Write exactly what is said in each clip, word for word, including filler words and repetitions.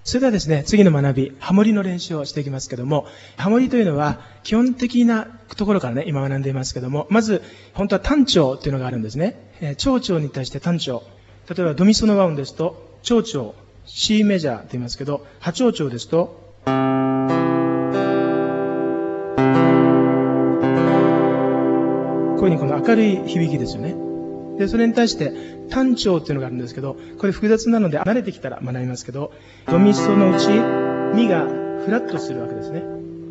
それではですね、次の学び、ハモリの練習をしていきますけども、ハモリというのは基本的なところからね、今学んでいますけども、まず、本当は単調というのがあるんですね。えー、長調に対して単調。例えばドミソの和音ですと、長調、C メジャーと言いますけど、波長調ですと、こういうふうにこの明るい響きですよね。で、それに対して単調っていうのがあるんですけど、これ複雑なので慣れてきたら学びますけど、ドミソのうち、ミがフラットするわけですね。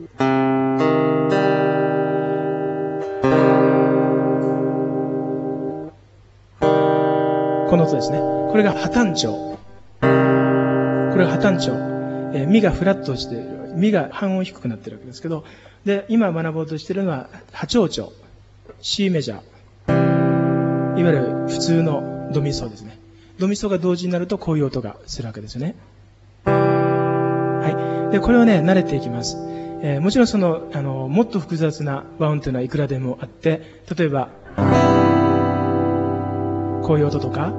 この音ですね。これが破単調。これが破単調。えー、ミがフラットしている。ミが半音低くなっているわけですけど、で、今学ぼうとしているのは波長調。C メジャー。いわゆる普通のドミソですね。ドミソが同時になるとこういう音がするわけですよね。はい。で、これをね、慣れていきます。えー、もちろんその、あの、もっと複雑な和音というのはいくらでもあって、例えば、こういう音とか、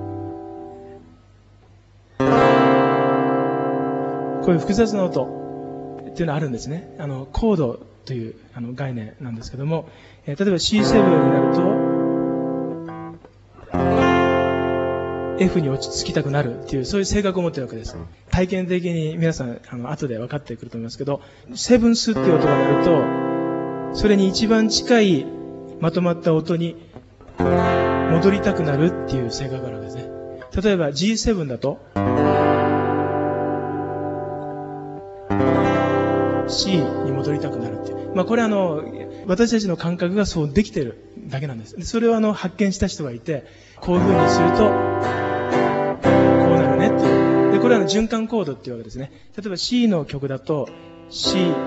こういう複雑な音っていうのはあるんですね。あの、コードというあの概念なんですけども、えー、例えば シーセブン になると、F に落ち着きたくなるっていう、そういう性格を持っているわけです。体験的に皆さん、あの、後で分かってくると思いますけど、セブンスっていう音が鳴ると、それに一番近いまとまった音に戻りたくなるっていう性格があるわけですね。例えば ジーセブン だと、C に戻りたくなるっていう。まあこれあの、私たちの感覚がそうできてるだけなんです。それをあの、発見した人がいて、こういう風にすると、こうなるねっていう。で、これはあの循環コードっていうわけですね。例えば C の曲だと、C、F、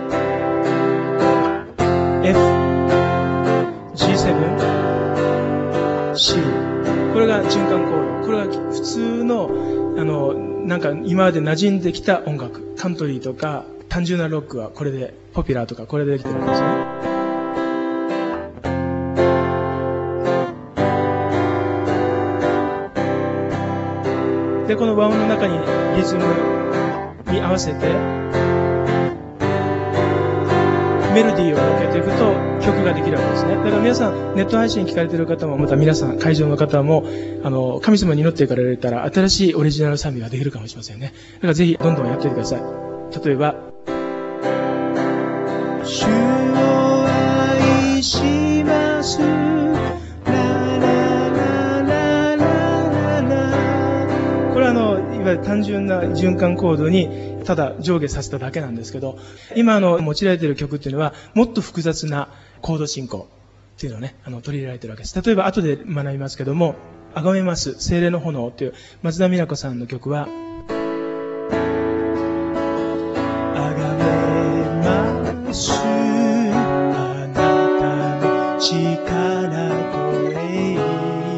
ジーセブン、C。これが循環コード。これが普通の、あの、なんか今まで馴染んできた音楽。カントリーとか、単純なロックはこれで、ポピュラーとかこれでできてるわけですね。で、この和音の中にリズムに合わせてメロディーを乗っけていくと曲ができるわけですね。だから皆さんネット配信聞かれている方もまた皆さん会場の方もあの神様に祈っていかれたら新しいオリジナル賛美ができるかもしれませんね。だからぜひどんどんやっておいてください。例えば主を愛します単純な循環コードにただ上下させただけなんですけど、今の用いられている曲っていうのはもっと複雑なコード進行っていうのをね、あの取り入れられているわけです。例えば後で学びますけども、あがめます精霊の炎っていう松田美奈子さんの曲は、あがめますあなたの力と栄光。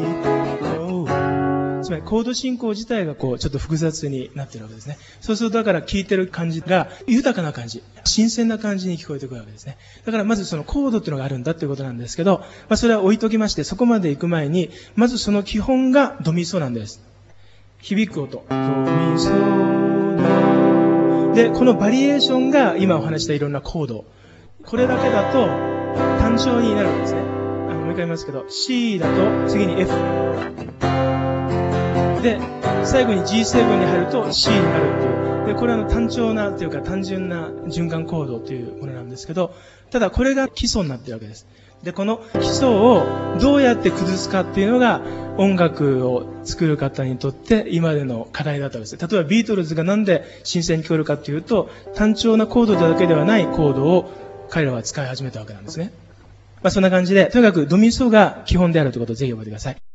つまりコード進行自体がこうちょっと複雑になっているわけですね。そうするとだから聴いてる感じが豊かな感じ、新鮮な感じに聞こえてくるわけですね。だからまずそのコードっていうのがあるんだっていうことなんですけど、まあそれは置いときまして、そこまで行く前に、まずその基本がドミソなんです。響く音。ドミソド。で、このバリエーションが今お話したいろんなコード。これだけだと単調になるわけですね。あのもう一回言いますけど、C だと次に F。で、最後に ジーセブン に入ると C になるっていう。で、これはあの単調なというか単純な循環コードというものなんですけど、ただこれが基礎になっているわけです。で、この基礎をどうやって崩すかっていうのが音楽を作る方にとって今までの課題だったわけです。例えばビートルズがなんで新鮮に聞こえるかっていうと、単調なコードだけではないコードを彼らは使い始めたわけなんですね。まあそんな感じで、とにかくドミソが基本であるということをぜひ覚えてください。